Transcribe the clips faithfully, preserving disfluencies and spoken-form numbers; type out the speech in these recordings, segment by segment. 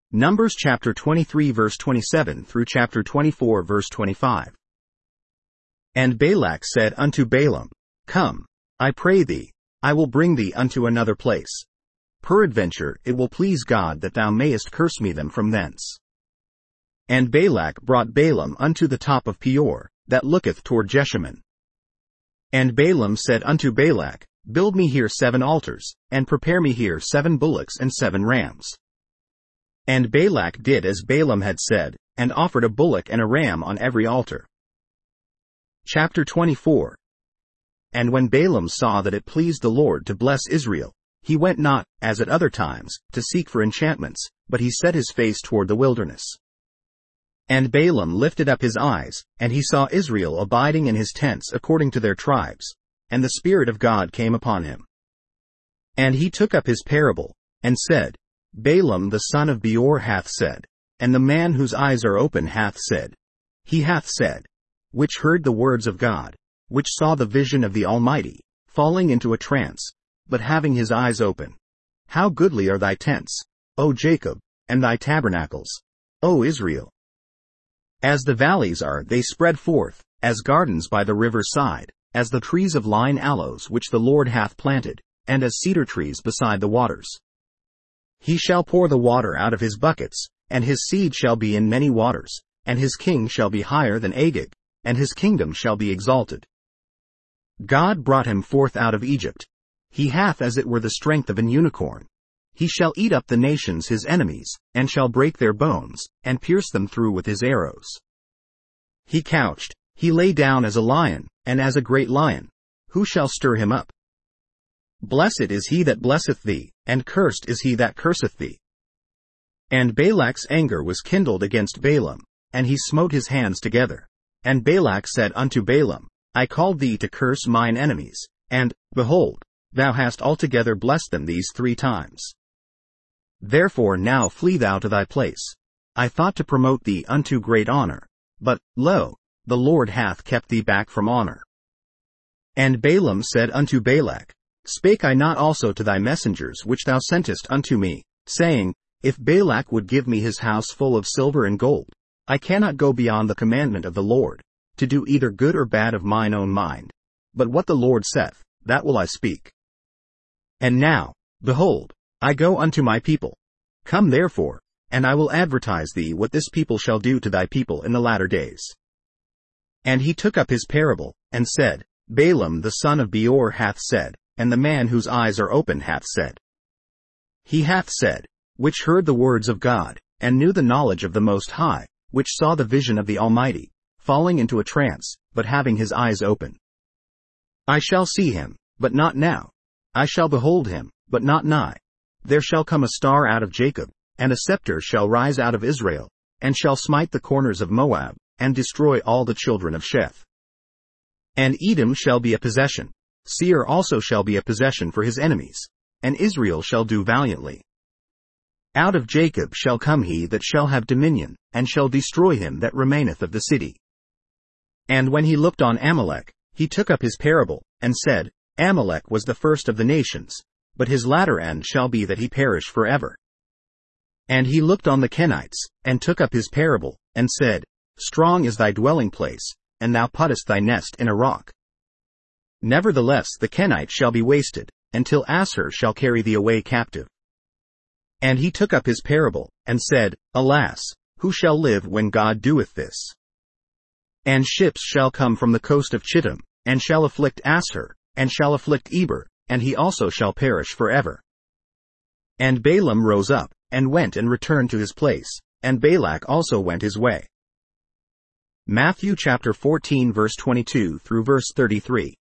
Numbers chapter twenty-three verse twenty-seven through chapter twenty-four verse twenty-five. And Balak said unto Balaam, Come, I pray thee, I will bring thee unto another place. Peradventure it will please God that thou mayest curse me them from thence. And Balak brought Balaam unto the top of Peor, that looketh toward Jeshimon. And Balaam said unto Balak, Build me here seven altars, and prepare me here seven bullocks and seven rams. And Balak did as Balaam had said, and offered a bullock and a ram on every altar. Chapter twenty-four. And when Balaam saw that it pleased the Lord to bless Israel, he went not, as at other times, to seek for enchantments, but he set his face toward the wilderness. And Balaam lifted up his eyes, and he saw Israel abiding in his tents according to their tribes, and the Spirit of God came upon him. And he took up his parable, and said, Balaam the son of Beor hath said, and the man whose eyes are open hath said, he hath said, which heard the words of God, which saw the vision of the Almighty, falling into a trance, but having his eyes open. How goodly are thy tents, O Jacob, and thy tabernacles, O Israel! As the valleys are, they spread forth, as gardens by the river's side, as the trees of lign aloes which the Lord hath planted, and as cedar trees beside the waters. He shall pour the water out of his buckets, and his seed shall be in many waters, and his king shall be higher than Agag, and his kingdom shall be exalted. God brought him forth out of Egypt. He hath as it were the strength of an unicorn. He shall eat up the nations his enemies, and shall break their bones, and pierce them through with his arrows. He couched, he lay down as a lion, and as a great lion. Who shall stir him up? Blessed is he that blesseth thee, and cursed is he that curseth thee. And Balak's anger was kindled against Balaam, and he smote his hands together. And Balak said unto Balaam, I called thee to curse mine enemies, and, behold, thou hast altogether blessed them these three times. Therefore now flee thou to thy place. I thought to promote thee unto great honor, but, lo, the Lord hath kept thee back from honor. And Balaam said unto Balak, Spake I not also to thy messengers which thou sentest unto me, saying, If Balak would give me his house full of silver and gold, I cannot go beyond the commandment of the Lord, to do either good or bad of mine own mind. But what the Lord saith, that will I speak. And now, behold, I go unto my people. Come therefore, and I will advertise thee what this people shall do to thy people in the latter days. And he took up his parable, and said, Balaam the son of Beor hath said, and the man whose eyes are open hath said. He hath said, which heard the words of God, and knew the knowledge of the Most High, which saw the vision of the Almighty, falling into a trance, but having his eyes open. I shall see him, but not now. I shall behold him, but not nigh. There shall come a star out of Jacob, and a scepter shall rise out of Israel, and shall smite the corners of Moab, and destroy all the children of Sheth. And Edom shall be a possession. Seir also shall be a possession for his enemies, and Israel shall do valiantly. Out of Jacob shall come he that shall have dominion, and shall destroy him that remaineth of the city. And when he looked on Amalek, he took up his parable, and said, Amalek was the first of the nations, but his latter end shall be that he perish forever. And he looked on the Kenites, and took up his parable, and said, Strong is thy dwelling place, and thou puttest thy nest in a rock. Nevertheless the Kenites shall be wasted, until Assur shall carry thee away captive. And he took up his parable, and said, Alas, who shall live when God doeth this? And ships shall come from the coast of Chittim, and shall afflict Assur, and shall afflict Eber, and he also shall perish forever. And Balaam rose up, and went and returned to his place, and Balak also went his way. Matthew chapter fourteen verse twenty-two through verse thirty-three.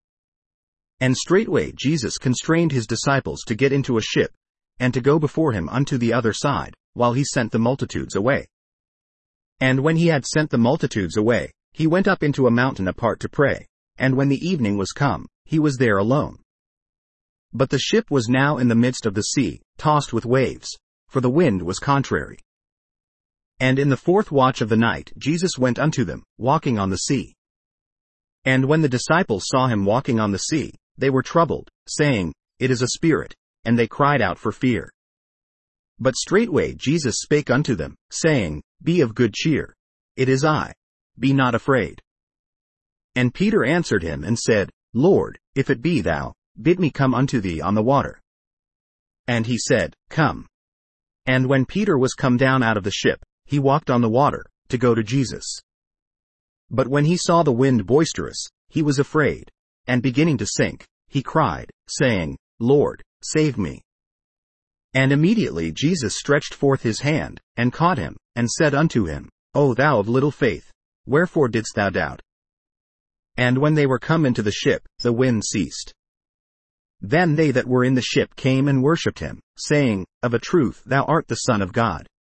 And straightway Jesus constrained his disciples to get into a ship, and to go before him unto the other side, while he sent the multitudes away. And when he had sent the multitudes away, he went up into a mountain apart to pray, and when the evening was come, he was there alone. But the ship was now in the midst of the sea, tossed with waves, for the wind was contrary. And in the fourth watch of the night Jesus went unto them, walking on the sea. And when the disciples saw him walking on the sea, they were troubled, saying, It is a spirit, and they cried out for fear. But straightway Jesus spake unto them, saying, Be of good cheer. It is I. Be not afraid. And Peter answered him and said, Lord, if it be thou, bid me come unto thee on the water. And he said, Come. And when Peter was come down out of the ship, he walked on the water, to go to Jesus. But when he saw the wind boisterous, he was afraid, and beginning to sink, he cried, saying, Lord, save me. And immediately Jesus stretched forth his hand, and caught him, and said unto him, O thou of little faith, wherefore didst thou doubt? And when they were come into the ship, the wind ceased. Then they that were in the ship came and worshipped him, saying, Of a truth thou art the Son of God.